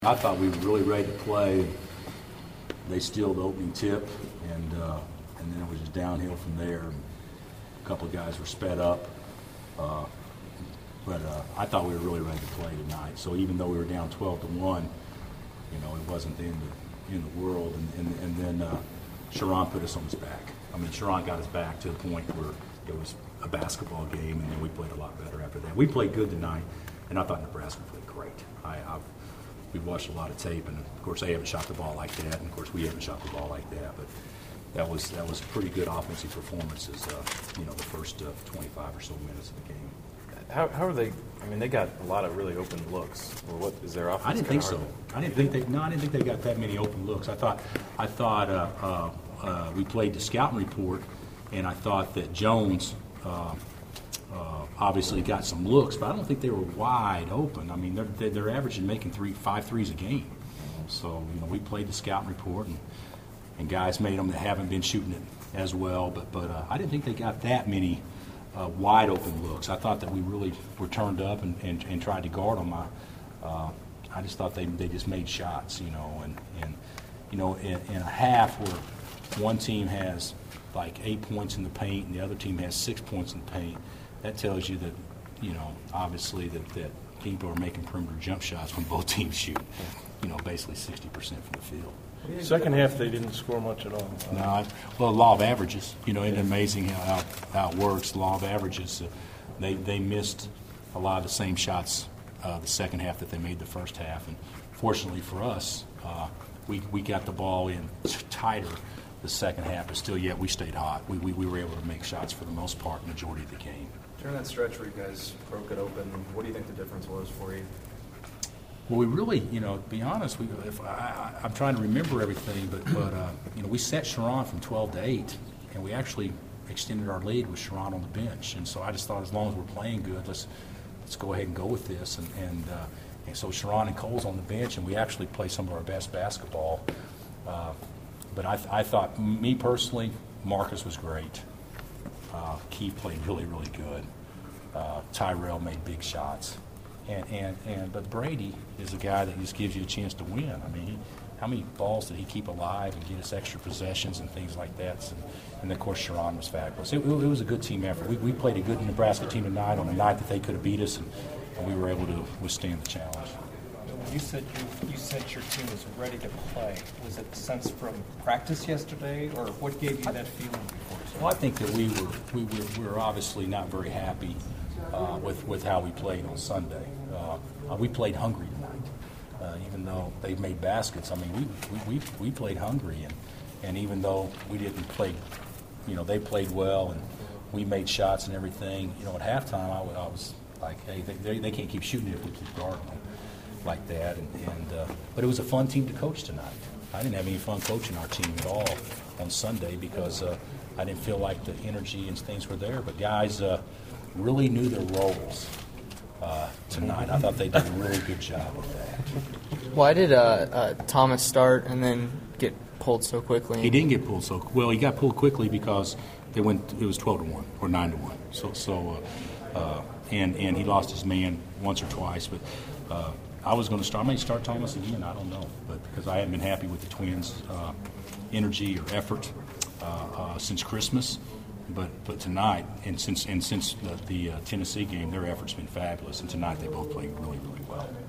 I thought we were really ready to play. They stealed the opening tip, and then it was just downhill from there. A couple of guys were sped up, but I thought we were really ready to play tonight. So even though we were down 12-1, it wasn't the end of the world. And then Sharon put us on his back. I mean, Sharon got us back to the point where it was a basketball game, and then we played a lot better after that. We played good tonight, and I thought Nebraska played great. We've watched a lot of tape, and of course they haven't shot the ball like that, and of course we haven't shot the ball like that. But that was pretty good offensive performances. The first 25 or so minutes of the game. How are they? I mean, they got a lot of really open looks. Or what is their offense? I didn't think so. I didn't think they got that many open looks. I thought we played the scouting report, and I thought that Jones. Obviously got some looks, but I don't think they were wide open. I mean, they're averaging making 5 threes a game. So we played the scouting report, and guys made them that haven't been shooting it as well. But I didn't think they got that many wide open looks. I thought that we really were turned up and tried to guard them. I just thought they just made shots, and in a half where one team has like 8 points in the paint and the other team has 6 points in the paint. That tells you that, obviously that people are making perimeter jump shots when both teams shoot, basically 60% from the field. Second half, they didn't score much at all. No, the law of averages, isn't it amazing how it works? The law of averages, they missed a lot of the same shots the second half that they made the first half. And fortunately for us, we got the ball in tighter the second half, but still yet we stayed hot. We were able to make shots for the most part, majority of the game. During that stretch where you guys broke it open, what do you think the difference was for you? Well, we really, to be honest, I'm trying to remember everything, but we set Sharon from 12-8, and we actually extended our lead with Sharon on the bench. And so I just thought, as long as we're playing good, let's go ahead and go with this. And so Sharon and Cole's on the bench, and we actually play some of our best basketball. But I thought, me personally, Marcus was great. Keith played really, really good. Tyrell made big shots. But Brady is a guy that just gives you a chance to win. I mean, how many balls did he keep alive and get us extra possessions and things like that? And of course, Sharon was fabulous. It was a good team effort. We played a good Nebraska team tonight on a night that they could have beat us, and we were able to withstand the challenge. You said your team was ready to play. Was it a sense from practice yesterday, or what gave you that feeling before? Well, I think that we were obviously not very happy with how we played on Sunday. We played hungry tonight, even though they made baskets. I mean, we played hungry, and even though we didn't play, they played well and we made shots and everything. At halftime, I was like, hey, they can't keep shooting if we keep guarding them like that. But it was a fun team to coach tonight. I didn't have any fun coaching our team at all on Sunday because I didn't feel like the energy and things were there. But guys really knew their roles tonight. I thought they did a really good job with that. Why did Thomas start and then get pulled so quickly? He didn't get pulled so well. He got pulled quickly because it was 12-1 or 9-1. And he lost his man once or twice. But I was going to start. I may start Thomas again. I don't know, but because I haven't been happy with the Twins' energy or effort since Christmas. But tonight, and since the Tennessee game, their effort's been fabulous. And tonight they both played really, really well.